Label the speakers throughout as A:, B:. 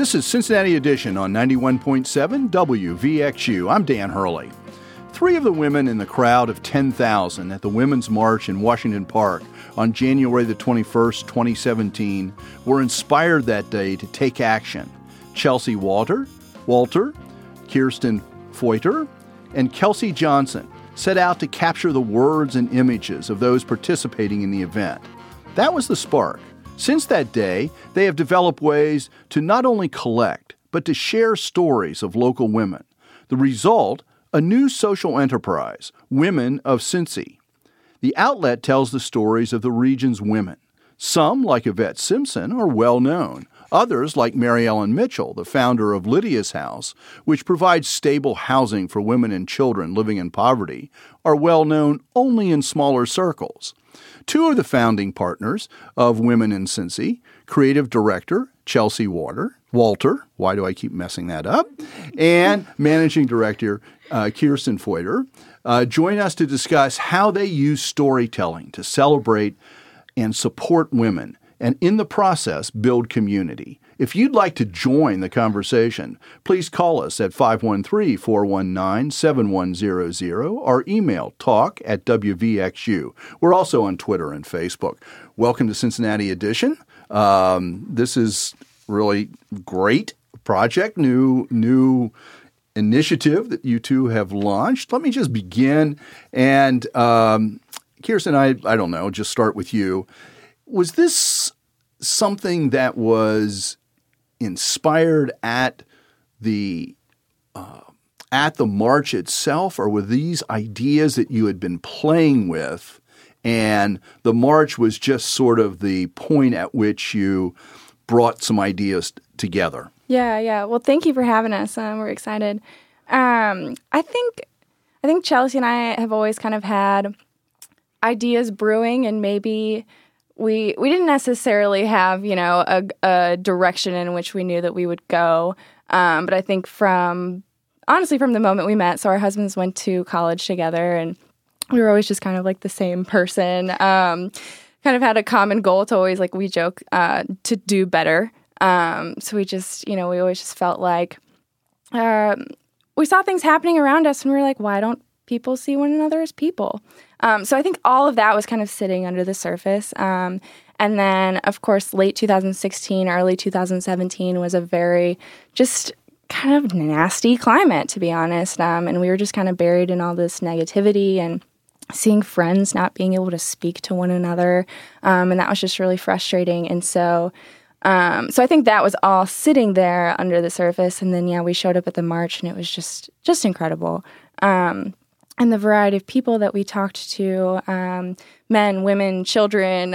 A: This is Cincinnati Edition on 91.7 WVXU. I'm Dan Hurley. Three of the women in the crowd of 10,000 at the Women's March in Washington Park on January the 21st, 2017, were inspired that day to take action. Chelsea Walter, Kirsten Feuchter, and Kelsey Johnson set out to capture the words and images of those participating in the event. That was the spark. Since that day, they have developed ways to not only collect, but to share stories of local women. The result, a new social enterprise, Women of Cincy. The outlet tells the stories of the region's women. Some, like Yvette Simpson, are well known. Others, like Mary Ellen Mitchell, the founder of Lydia's House, which provides stable housing for women and children living in poverty, are well known only in smaller circles. Two of the founding partners of Women in Cincy, creative director Chelsea Walter, why do I keep messing that up, and managing director Kirsten Feuchter, join us to discuss how they use storytelling to celebrate and support women, and in the process, build community. If you'd like to join the conversation, please call us at 513-419-7100 or email talk@WVXU. We're also on Twitter and Facebook. Welcome to Cincinnati Edition. This is really great project, new initiative that you two have launched. Let me just begin. And Kirsten, I don't know, just start with you. Was this something that was inspired at the march itself, or were these ideas that you had been playing with, and the march was just sort of the point at which you brought some ideas together?
B: Yeah. Well, thank you for having us. We're excited. I think Chelsea and I have always kind of had ideas brewing, and maybe we didn't necessarily have, a direction in which we knew that we would go. But I think from the moment we met, so our husbands went to college together, and we were always just kind of like the same person. Kind of had a common goal to always, like we joke, to do better. So we just, we always just felt like we saw things happening around us, and we were like, why don't people see one another as people? So I think all of that was kind of sitting under the surface. And then, of course, late 2016, early 2017 was a very just kind of nasty climate, to be honest. And we were just kind of buried in all this negativity and seeing friends not being able to speak to one another. And that was just really frustrating. And so I think that was all sitting there under the surface. And then, we showed up at the march, and it was just incredible. And the variety of people that we talked to, men, women, children,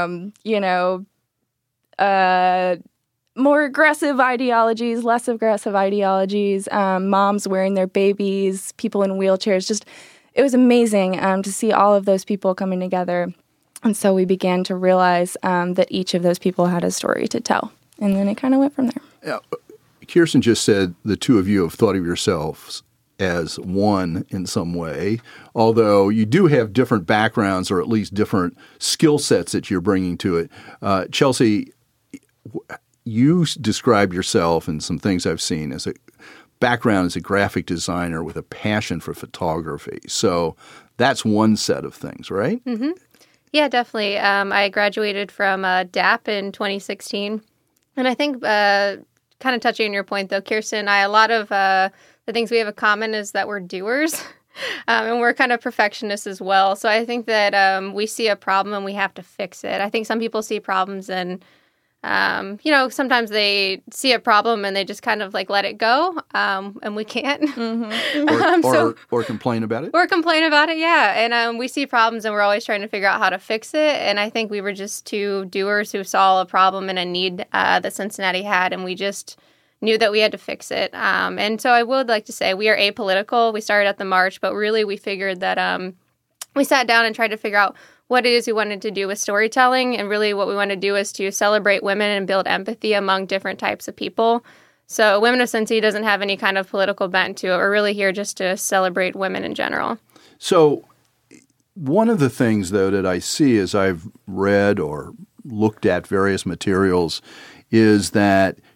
B: more aggressive ideologies, less aggressive ideologies, moms wearing their babies, people in wheelchairs. It was amazing to see all of those people coming together. And so we began to realize that each of those people had a story to tell. And then it kind of went from there.
A: Yeah, Kirsten just said the two of you have thought of yourselves as one in some way, although you do have different backgrounds, or at least different skill sets that you're bringing to it. Chelsea, you describe yourself, and some things I've seen, as a background as a graphic designer with a passion for photography. So that's one set of things, right?
C: Mm-hmm. Yeah, definitely. I graduated from DAP in 2016. And I think kind of touching on your point, though, Kirsten and I, a lot of the things we have in common is that we're doers, and we're kind of perfectionists as well. So I think that we see a problem and we have to fix it. I think some people see problems and, sometimes they see a problem and they just kind of like let it go, and we can't.
A: Mm-hmm. Or complain about it.
C: Or complain about it, yeah. And we see problems and we're always trying to figure out how to fix it. And I think we were just two doers who saw a problem and a need that Cincinnati had, and we just knew that we had to fix it. And so I would like to say we are apolitical. We started at the march, but really we figured that we sat down and tried to figure out what it is we wanted to do with storytelling. And really what we want to do is to celebrate women and build empathy among different types of people. So Women of Cincy doesn't have any kind of political bent to it. We're really here just to celebrate women in general.
A: So one of the things, though, that I see as I've read or looked at various materials is that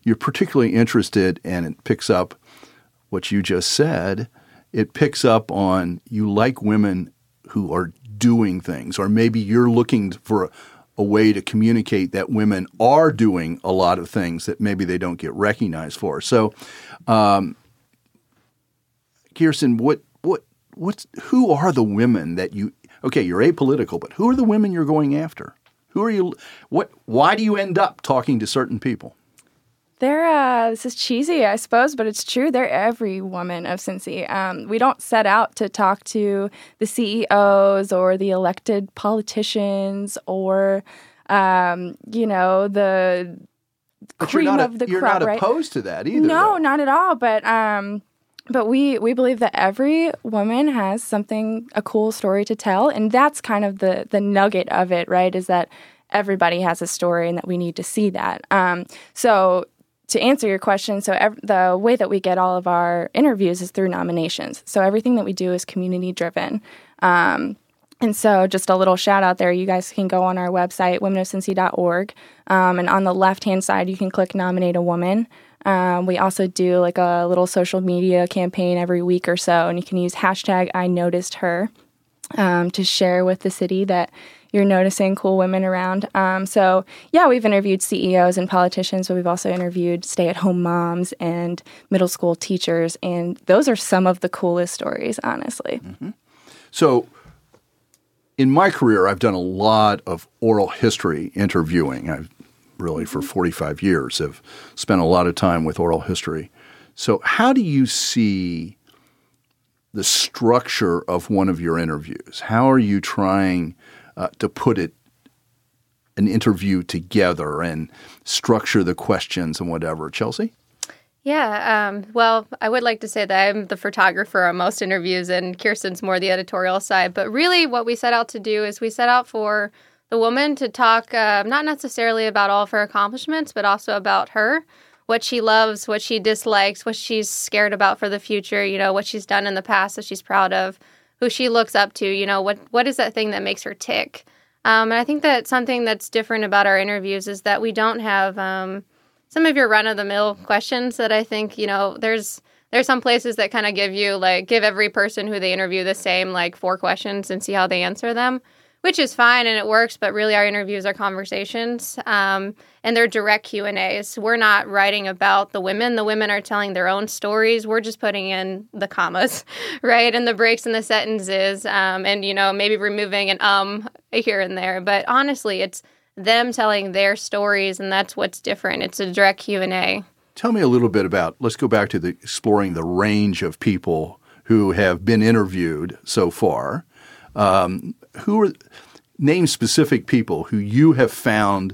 A: you're particularly interested, and it picks up what you just said. It picks up on you like women who are doing things, or maybe you're looking for a way to communicate that women are doing a lot of things that maybe they don't get recognized for. So, Kirsten, who are the women that you? Okay, you're apolitical, but who are the women you're going after? Who are you? Why do you end up talking to certain people?
B: This is cheesy, I suppose, but it's true. They're every woman of Cincy. We don't set out to talk to the CEOs or the elected politicians or, the cream of the crop.
A: You're not
B: right?
A: opposed to that either.
B: No,
A: though.
B: not at all. But we believe that every woman has a cool story to tell, and that's kind of the nugget of it, right? Is that everybody has a story, and that we need to see that. So to answer your question, the way that we get all of our interviews is through nominations. So everything that we do is community driven. And so just a little shout out there, you guys can go on our website, womenofcincy.org, and on the left-hand side, you can click Nominate a Woman. We also do like a little social media campaign every week or so, and you can use hashtag I noticed her to share with the city that you're noticing cool women around. We've interviewed CEOs and politicians, but we've also interviewed stay-at-home moms and middle school teachers, and those are some of the coolest stories, honestly.
A: Mm-hmm. So in my career, I've done a lot of oral history interviewing. I've really, for 45 years, have spent a lot of time with oral history. So how do you see the structure of one of your interviews? How are you trying to put an interview together and structure the questions and whatever? Chelsea?
C: Yeah, well, I would like to say that I'm the photographer on most interviews and Kirsten's more the editorial side. But really what we set out to do is we set out for the woman to talk not necessarily about all of her accomplishments, but also about her, what she loves, what she dislikes, what she's scared about for the future, what she's done in the past that she's proud of, who she looks up to, what is that thing that makes her tick. And I think that something that's different about our interviews is that we don't have some of your run-of-the-mill questions that I think, there's some places that kind of give every person who they interview the same 4 questions and see how they answer them, which is fine and it works, but really our interviews are conversations and they're direct Q&As. We're not writing about the women. The women are telling their own stories. We're just putting in the commas, right, and the breaks in the sentences and, maybe removing an here and there. But honestly, it's them telling their stories, and that's what's different. It's a direct Q&A.
A: Tell me a little bit about, let's go back to exploring the range of people who have been interviewed so far. Name specific people who you have found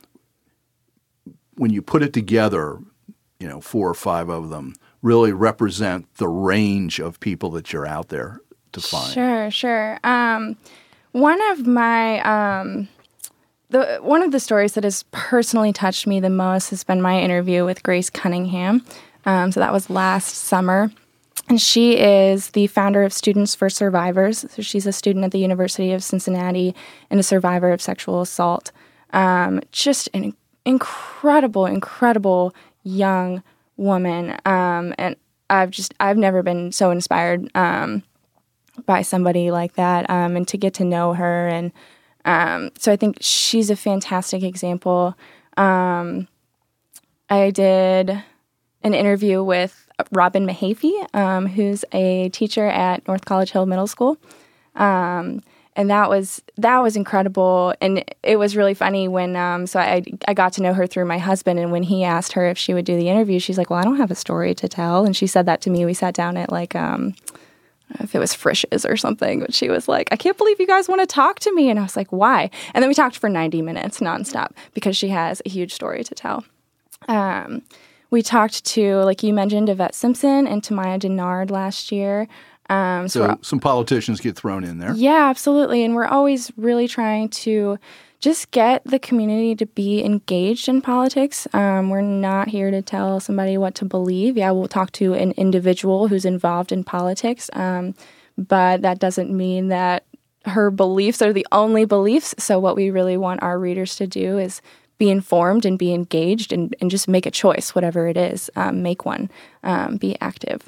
A: when you put it together, 4 or 5 of them really represent the range of people that you're out there to find.
B: Sure. One of my one of the stories that has personally touched me the most has been my interview with Grace Cunningham. So that was last summer. And she is the founder of Students for Survivors. So she's a student at the University of Cincinnati and a survivor of sexual assault. Just an incredible young woman. And I've never been so inspired by somebody like that, and to get to know her. And so I think she's a fantastic example. I did an interview with Robin Mahaffey, who's a teacher at North College Hill Middle School. And that was incredible. And it was really funny when, so I got to know her through my husband. And when he asked her if she would do the interview, she's like, well, I don't have a story to tell. And she said that to me. We sat down at if it was Frisch's or something, but she was like, I can't believe you guys want to talk to me. And I was like, why? And then we talked for 90 minutes nonstop because she has a huge story to tell. We talked to, like you mentioned, Yvette Simpson and Tamaya Denard last year.
A: So some politicians get thrown in there.
B: Yeah, absolutely. And we're always really trying to just get the community to be engaged in politics. We're not here to tell somebody what to believe. Yeah, we'll talk to an individual who's involved in politics, but that doesn't mean that her beliefs are the only beliefs. So what we really want our readers to do is be informed and be engaged and just make a choice, whatever it is, make one, be active.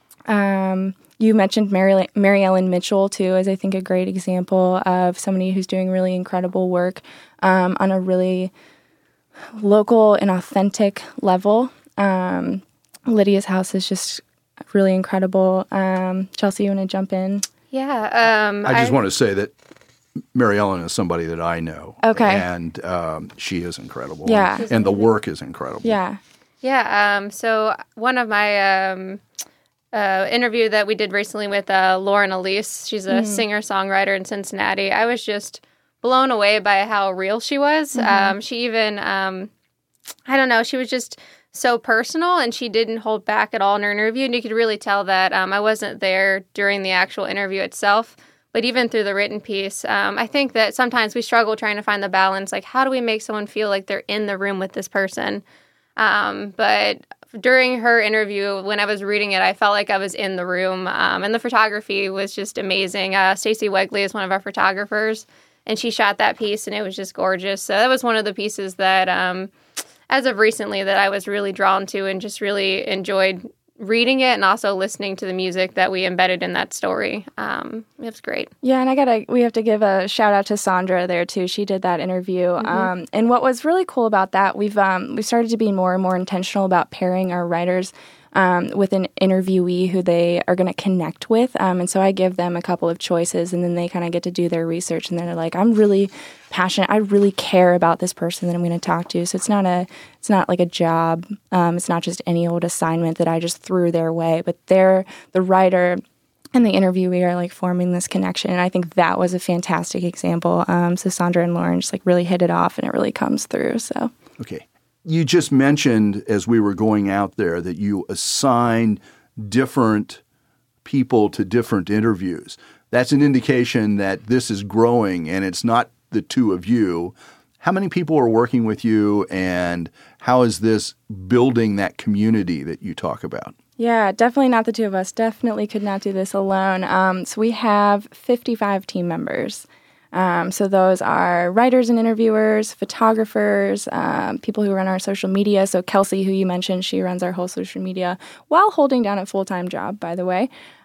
B: You mentioned Mary Ellen Mitchell, too, as I think a great example of somebody who's doing really incredible work on a really local and authentic level. Lydia's house is just really incredible. Chelsea, you want to jump in?
C: Yeah.
A: I just want to say that Mary Ellen is somebody that I know.
B: Okay.
A: And she is incredible.
B: Yeah.
A: And the work is incredible.
B: Yeah.
C: Yeah. So one of my interview that we did recently with Lauren Elise, she's a singer-songwriter in Cincinnati. I was just blown away by how real she was. She even, I don't know, she was just so personal, and she didn't hold back at all in her interview. And you could really tell that I wasn't there during the actual interview itself, but even through the written piece. I think that sometimes we struggle trying to find the balance, like how do we make someone feel like they're in the room with this person? But during her interview, when I was reading it, I felt like I was in the room, and the photography was just amazing. Stacey Wegley is one of our photographers, and she shot that piece, and it was just gorgeous. So that was one of the pieces that, as of recently, that I was really drawn to and just really enjoyed reading it and also listening to the music that we embedded in that story. It was great.
B: Yeah, and we have to give a shout out to Sandra there too. She did that interview. And what was really cool about that, we've started to be more and more intentional about pairing our writers with an interviewee who they are going to connect with. And so I give them a couple of choices, and then they kind of get to do their research, and then they're like, I'm really passionate. I really care about this person that I'm going to talk to. So it's not like a job. It's not just any old assignment that I just threw their way, but the writer and the interviewee are like forming this connection. And I think that was a fantastic example. So Sandra and Lauren just like really hit it off, and it really comes through. So.
A: Okay. You just mentioned as we were going out there that you assign different people to different interviews. That's an indication that this is growing, and it's not the two of you. How many people are working with you, and how is this building that community that you talk about?
B: Yeah, definitely not the two of us. Definitely could not do this alone. So we have 55 team members. So those are writers and interviewers, photographers, people who run our social media. So Kelsey, who you mentioned, she runs our whole social media while holding down a full-time job, by the way.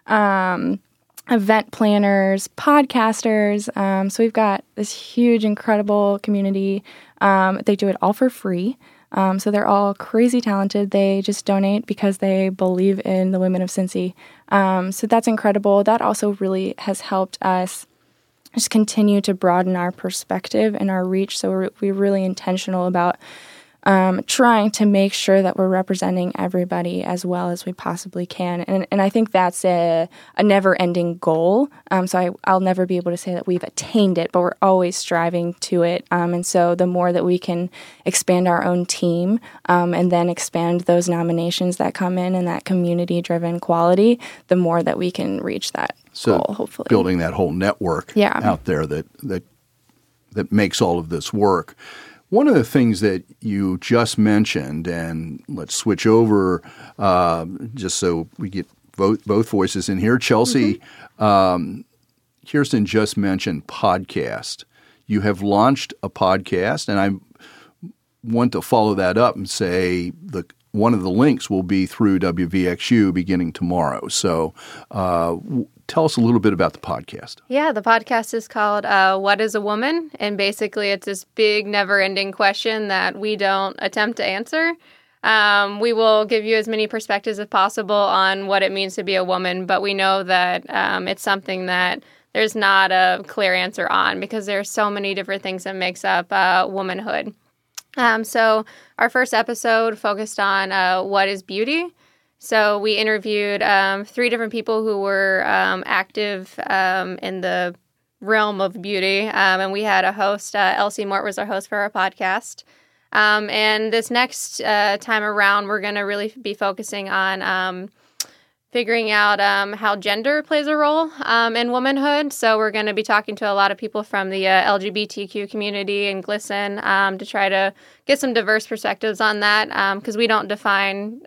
B: Event planners, podcasters. So we've got this huge, incredible community. They do it all for free. So they're all crazy talented. They just donate because they believe in the women of Cincy. So that's incredible. That also really has helped us just continue to broaden our perspective and our reach. So we're really intentional about trying to make sure that we're representing everybody as well as we possibly can. And I think that's a never-ending goal. So I'll never be able to say that we've attained it, but we're always striving to it. And so the more that we can expand our own team and then expand those nominations that come in and that community-driven quality, the more that we can reach that goal, hopefully.
A: Building that whole network out there that makes all of this work. One of the things that you just mentioned, and let's switch over just so we get both voices in here. Chelsea, Kirsten just mentioned podcast. You have launched a podcast, and I want to follow that up and say one of the links will be through WVXU beginning tomorrow. So tell us a little bit about the podcast.
C: Yeah, the podcast is called What is a Woman? And basically it's this big never-ending question that we don't attempt to answer. We will give you as many perspectives as possible on what it means to be a woman, but we know that it's something that there's not a clear answer on because there are so many different things that makes up womanhood. So our first episode focused on what is beauty. So we interviewed 3 different people who were active in the realm of beauty. And we had a host, Elsie Mort was our host for our podcast. And this next time around, we're going to really be focusing on figuring out how gender plays a role in womanhood. So we're going to be talking to a lot of people from the LGBTQ community and GLSEN to try to get some diverse perspectives on that because we don't define,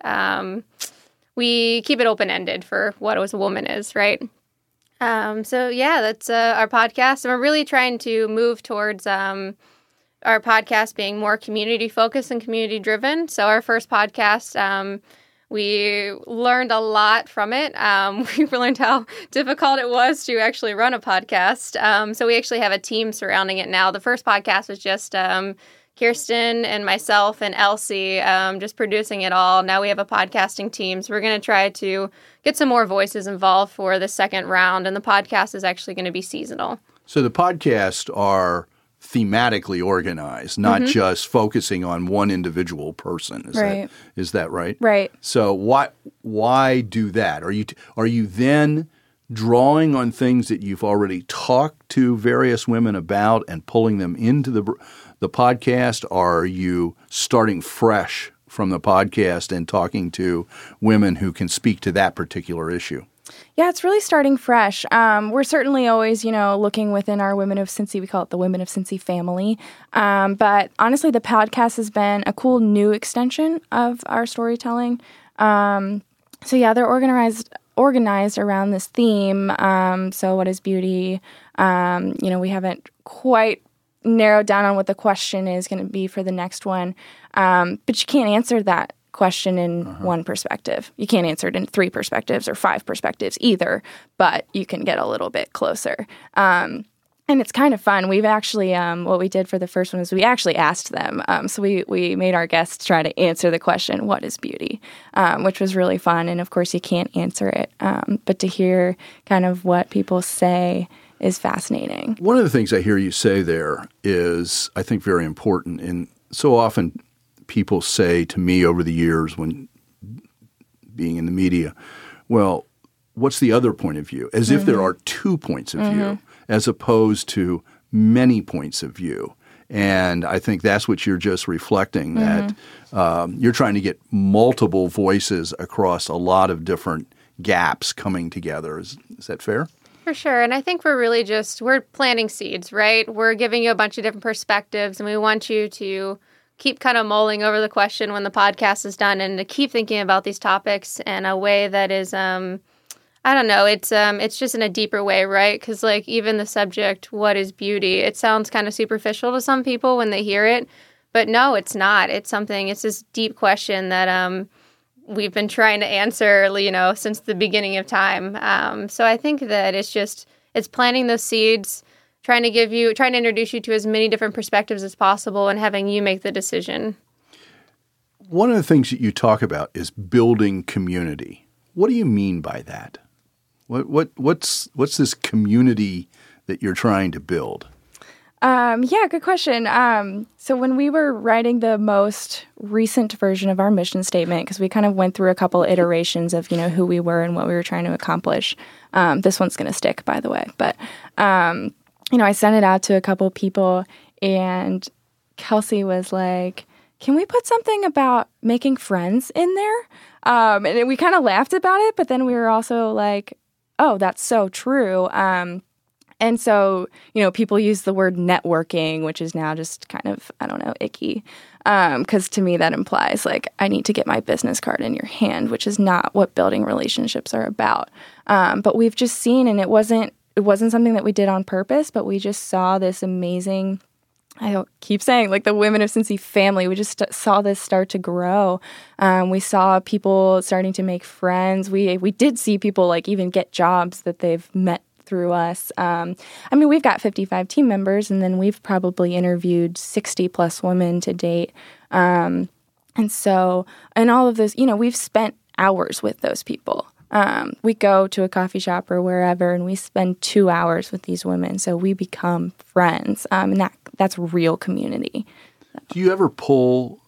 C: we keep it open-ended for what a woman is, right? So yeah, that's our podcast. And we're really trying to move towards our podcast being more community focused and community driven. So our first podcast, we learned a lot from it. We learned how difficult it was to actually run a podcast. So we actually have a team surrounding it now. The first podcast was just Kirsten and myself and Elsie just producing it all. Now we have a podcasting team. So we're going to try to get some more voices involved for the second round. And the podcast is actually going to be seasonal.
A: So the podcasts are thematically organized, not just focusing on one individual person. Is that right?
B: Right.
A: So why do that? Are you then drawing on things that you've already talked to various women about and pulling them into the podcast? Are you starting fresh from the podcast and talking to women who can speak to that particular issue?
B: Yeah, it's really starting fresh. We're certainly always, looking within our Women of Cincy. We call it the Women of Cincy family. But honestly, the podcast has been a cool new extension of our storytelling. So yeah, they're organized around this theme. So what is beauty? We haven't quite narrowed down on what the question is going to be for the next one. But you can't answer that question in one perspective. You can't answer it in 3 perspectives or 5 perspectives either, but you can get a little bit closer. And it's kind of fun. We've actually, what we did for the first one is we actually asked them. So we made our guests try to answer the question, what is beauty? Which was really fun. And of course you can't answer it. But to hear kind of what people say is fascinating.
A: One of the things I hear you say there is, I think, very important. And so often people say to me over the years when being in the media, well, what's the other point of view? As if there are 2 points of view as opposed to many points of view. And I think that's what you're just reflecting, that you're trying to get multiple voices across a lot of different gaps coming together. Is that fair?
C: For sure. And I think we're planting seeds, right? We're giving you a bunch of different perspectives, and we want you to keep kind of mulling over the question when the podcast is done and to keep thinking about these topics in a way that is, I don't know, it's just in a deeper way, right? Because even the subject, what is beauty? It sounds kind of superficial to some people when they hear it, but no, it's not. It's this deep question that we've been trying to answer, since the beginning of time. So I think that it's planting those seeds, trying to introduce you to as many different perspectives as possible and having you make the decision.
A: One of the things that you talk about is building community. What do you mean by that? What's this community that you're trying to build?
B: Yeah, good question. So when we were writing the most recent version of our mission statement, because we kind of went through a couple iterations of, who we were and what we were trying to accomplish. This one's going to stick, by the way. But, I sent it out to a couple people, and Kelsey was like, can we put something about making friends in there? And we kind of laughed about it, but then we were also like, oh, that's so true. And so, people use the word networking, which is now just kind of, icky. Because to me that implies I need to get my business card in your hand, which is not what building relationships are about. But we've just seen, and it wasn't something that we did on purpose, but we just saw this amazing, I keep saying, the Women of Cincy family. We just saw this start to grow. We saw people starting to make friends. We did see people even get jobs that they've met through us. We've got 55 team members, and then we've probably interviewed 60 plus women to date. And so, in all of this, we've spent hours with those people. We go to a coffee shop or wherever, and we spend 2 hours with these women. So we become friends, and that's real community.
A: Do you ever pull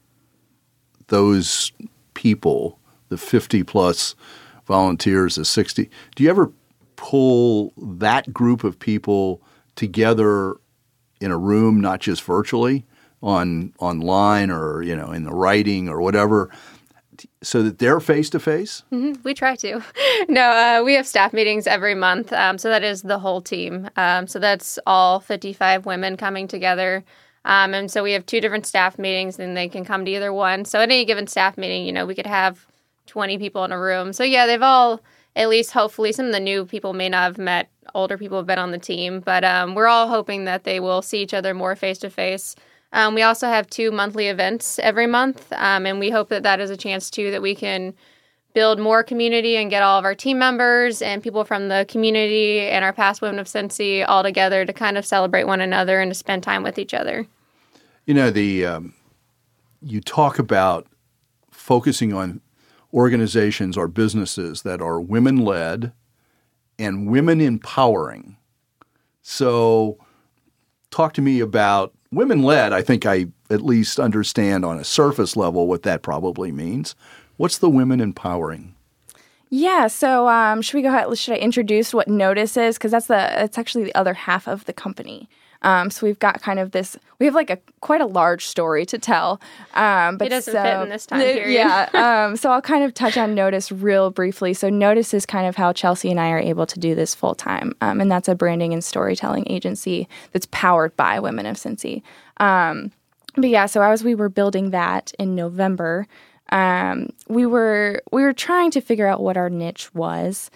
A: those people, the 50 plus volunteers, the 60? Do you ever pull that group of people together in a room, not just virtually, online or in the writing or whatever, so that they're face to face?
C: We try to. No, we have staff meetings every month, so that is the whole team. So that's all 55 women coming together. And so we have 2 different staff meetings, and they can come to either one. So at any given staff meeting, we could have 20 people in a room. So yeah, they've all at least hopefully some of the new people may not have met older people have been on the team, but we're all hoping that they will see each other more face to face. We also have 2 monthly events every month, and we hope that that is a chance too that we can build more community and get all of our team members and people from the community and our past Women of Cincy all together to kind of celebrate one another and to spend time with each other.
A: You know, you talk about focusing on organizations or businesses that are women-led and women empowering. So talk to me about women-led. I think I at least understand on a surface level what that probably means. What's the women empowering?
B: Yeah, so should we go ahead? Should I introduce what Notice is? Because it's actually the other half of the company. So we've got kind of this. We have like quite a large story to tell. But
C: it doesn't fit in this time period.
B: Yeah. So I'll kind of touch on Notice real briefly. So Notice is kind of how Chelsea and I are able to do this full time, and that's a branding and storytelling agency that's powered by Women of Cincy. But yeah, so as we were building that in November, we were trying to figure out what our niche was.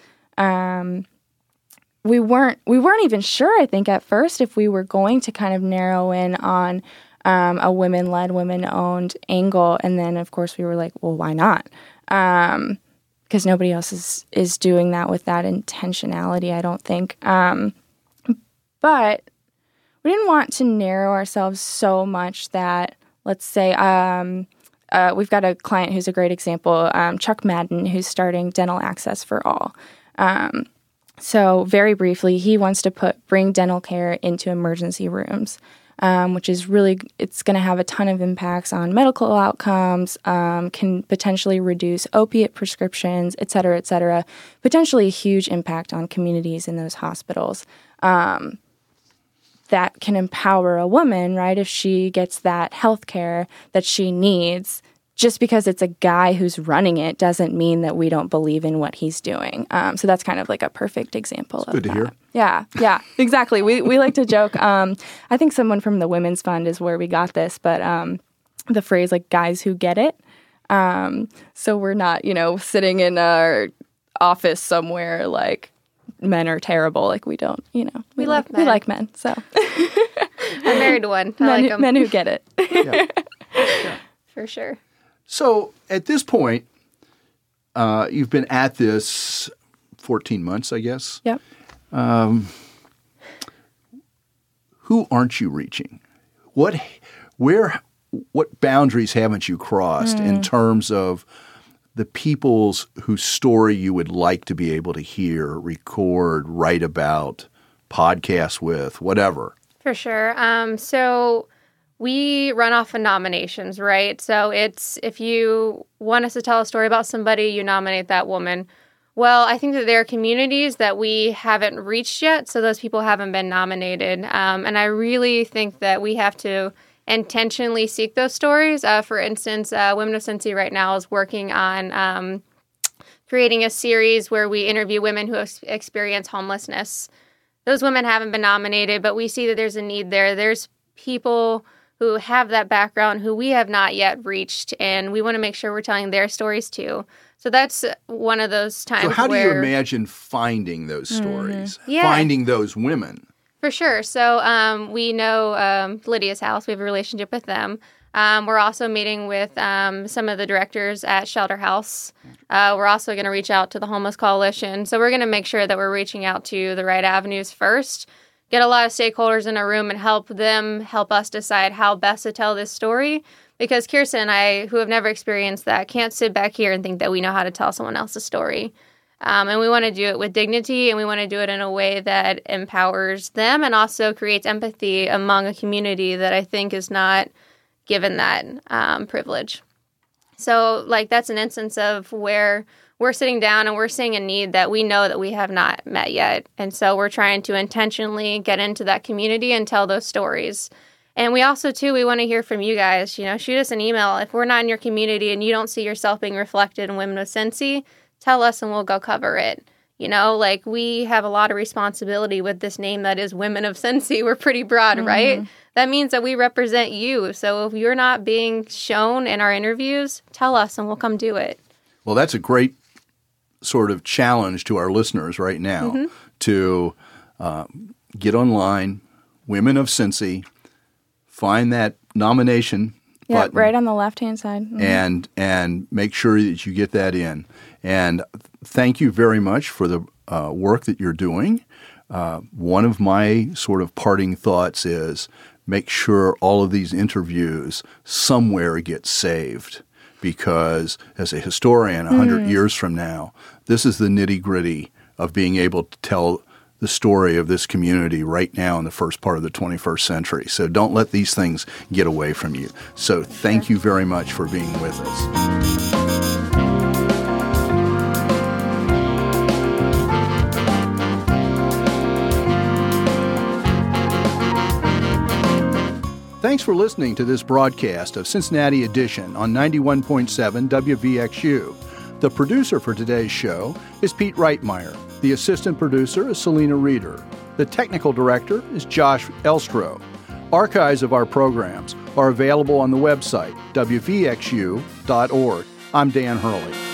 B: We weren't even sure, I think, at first if we were going to kind of narrow in on a women-led, women-owned angle. And then, of course, we were like, well, why not? Because nobody else is doing that with that intentionality, I don't think. But we didn't want to narrow ourselves so much that, let's say, we've got a client who's a great example, Chuck Madden, who's starting Dental Access for All. So very briefly, he wants to bring dental care into emergency rooms, which is really, it's going to have a ton of impacts on medical outcomes, can potentially reduce opiate prescriptions, et cetera, potentially a huge impact on communities in those hospitals. That can empower a woman, right, if she gets that health care that she needs. Just because it's a guy who's running it doesn't mean that we don't believe in what he's doing. So that's kind of like a perfect example of
A: good to hear.
B: Yeah, exactly. We like to joke. I think someone from the Women's Fund is where we got this, but the phrase like guys who get it. So we're not, sitting in our office somewhere like men are terrible. Like we don't,
C: we love men.
B: We like men. So
C: I'm married to one. I like them.
B: Men who get it.
A: Yeah.
C: For sure.
A: So at this point, you've been at this 14 months, I guess.
B: Yep.
A: Who aren't you reaching? What boundaries haven't you crossed in terms of the people's whose story you would like to be able to hear, record, write about, podcast with, whatever?
C: For sure. So we run off of nominations, right? So it's if you want us to tell a story about somebody, you nominate that woman. Well, I think that there are communities that we haven't reached yet, so those people haven't been nominated. And I really think that we have to intentionally seek those stories. For instance, Women of Cincy right now is working on creating a series where we interview women who experience homelessness. Those women haven't been nominated, but we see that there's a need there. There's people who have that background who we have not yet reached, and we want to make sure we're telling their stories too. So that's one of those times where...
A: So how do you imagine finding those stories,
C: Yeah.
A: finding those women?
C: For sure. So we know Lydia's House. We have a relationship with them. We're also meeting with some of the directors at Shelter House. We're also going to reach out to the Homeless Coalition. So we're going to make sure that we're reaching out to the right avenues first, get a lot of stakeholders in a room and help us decide how best to tell this story. Because Kirsten and I, who have never experienced that, can't sit back here and think that we know how to tell someone else's story. And we want to do it with dignity, and we want to do it in a way that empowers them and also creates empathy among a community that I think is not given that privilege. So, that's an instance of where we're sitting down and we're seeing a need that we know that we have not met yet. And so we're trying to intentionally get into that community and tell those stories. And we also, too, we want to hear from you guys. Shoot us an email. If we're not in your community and you don't see yourself being reflected in Women of Cincy, tell us and we'll go cover it. We have a lot of responsibility with this name that is Women of Cincy. We're pretty broad, right? That means that we represent you. So if you're not being shown in our interviews, tell us and we'll come do it.
A: Well, that's a great sort of challenge to our listeners right now to get online, Women of Cincy, find that nomination button.
B: Right on the left-hand side.
A: And make sure that you get that in. And thank you very much for the work that you're doing. One of my sort of parting thoughts is make sure all of these interviews somewhere get saved, because as a historian 100 years from now, this is the nitty-gritty of being able to tell the story of this community right now in the first part of the 21st century. So don't let these things get away from you. So thank you very much for being with us. Thanks for listening to this broadcast of Cincinnati Edition on 91.7 WVXU. The producer for today's show is Pete Reitmeyer. The assistant producer is Selena Reeder. The technical director is Josh Elstro. Archives of our programs are available on the website, wvxu.org. I'm Dan Hurley.